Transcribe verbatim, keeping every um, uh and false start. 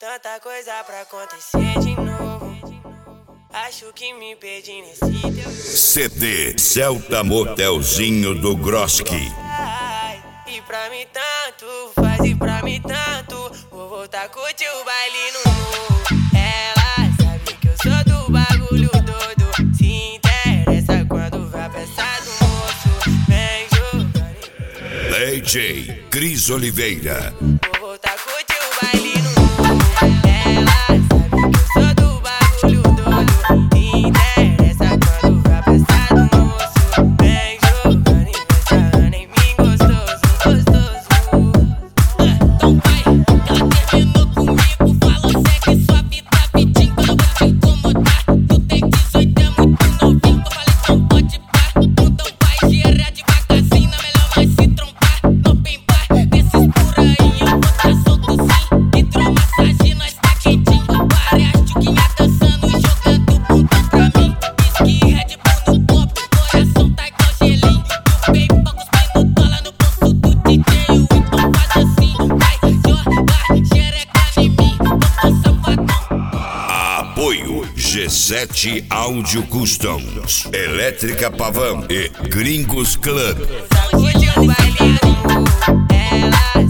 Tanta coisa pra acontecer de novo. Acho que me perdi nesse teu C D Celta Motelzinho do Groski. ai, e pra mim tanto faz, e pra mim tanto. Vou voltar a curtir o baile no morro. Ela sabe que eu sou do bagulho todo. Se interessa quando vai pensar do moço. Vem jogando. D J Cris Oliveira. Vou voltar a curtir o baile no morro. Ela sabe que eu sou do bagulho todo. Se interessa quando vai pensar do moço. Vem jogando e pensando em mim gostoso, gostoso. Então vai, ela terminou comigo, falou segue sua vida pedindo, eu vou te incomodar. Tu tem dezoito, é muito novinho, eu falei então pode pá. Então vai, gira devagarzinho, na melhor nós se trombar. No bem bar, desses por aí eu vou tá solto sim. Hidromassagem, nós tá quentinho. Várias tchuquinhas dançando e jogando bundão pra mim. Whisky, Red Bull no copo, coração tá igual gelinho. Tu bem poucos pino dólar no bolso do D J, então faz assim. Vai jogar xereca em mim, eu tô safadão. Apoio G sete Audio Customs, Elétrica Pavão e Gringos Club. Só curte o baile no morro. Ela